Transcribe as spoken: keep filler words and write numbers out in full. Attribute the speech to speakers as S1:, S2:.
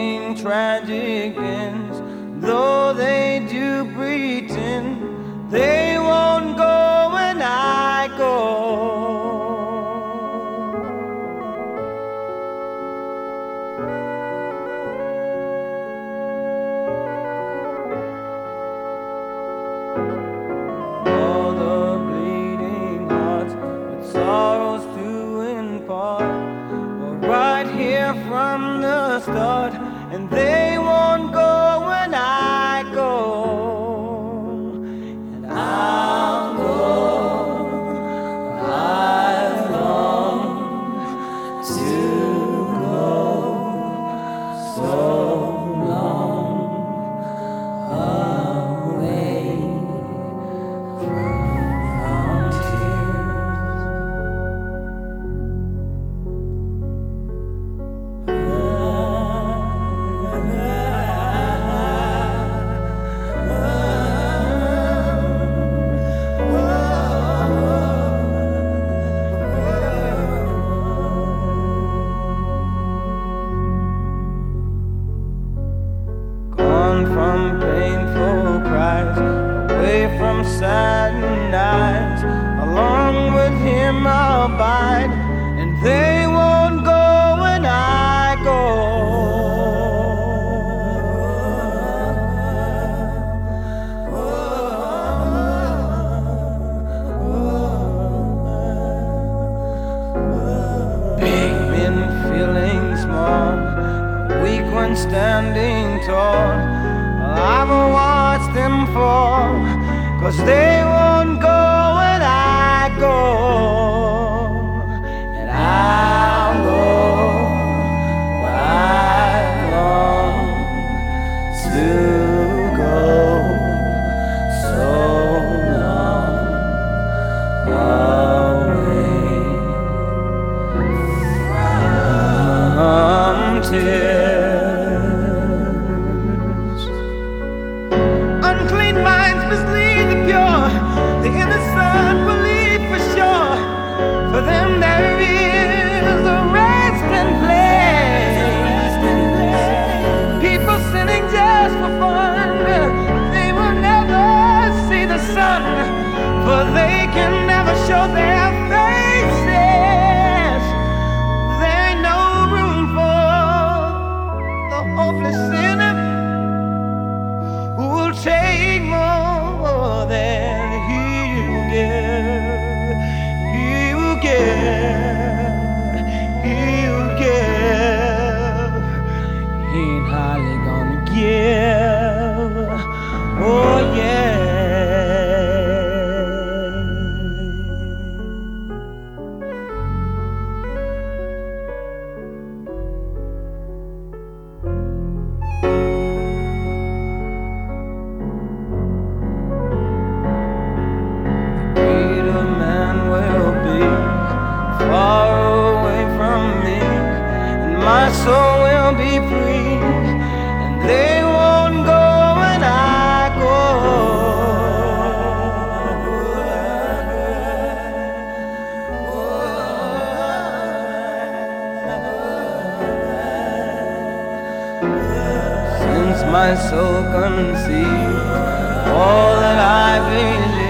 S1: meeting tragic ends, though they do pretend they won't go when I go. All the bleeding hearts with sorrows to impart were right here from the start, and they won't go when I go. And I'll go. I long to go so long away from from painful cries, away from saddened eyes. Along with him I'll abide, and they won't go when I go. Big men feeling small, weak when standing tall. I've watched them fall, 'cause they won't go when I go. And I'll go where I long to go so long away from tears. Unclean minds mislead the pure, the innocent believe for sure. For them there is a rest and place. People sinning just for fun, they will never see the sun, for they can never show their faces. There ain't no room for the hopeless sinner who will take more than he will give. He will give. He will give. He ain't hardly gonna give. Oh yeah. Far away from me, and my soul will be free, and they won't go when I go. Since my soul conceived all that I believe,